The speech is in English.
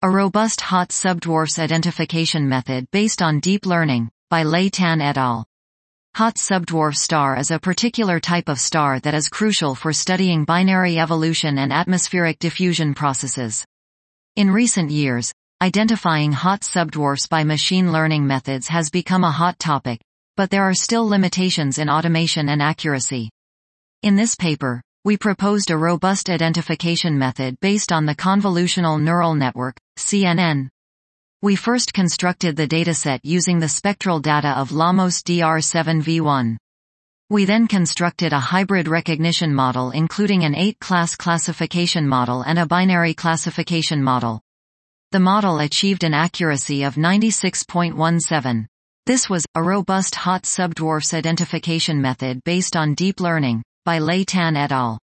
A robust hot subdwarfs identification method based on deep learning, by Lei Tan et al. Hot subdwarf star is a particular type of star that is crucial for studying binary evolution and atmospheric diffusion processes. In recent years, identifying hot subdwarfs by machine learning methods has become a hot topic, but there are still limitations in automation and accuracy. In this paper, we proposed a robust identification method based on the convolutional neural network, CNN. We first constructed the dataset using the spectral data of Lamos DR7v1. We then constructed a hybrid recognition model including an 8-class classification model and a binary classification model. The model achieved an accuracy of 96.17. This was a robust hot subdwarfs identification method based on deep learning, by Lei Tan et al.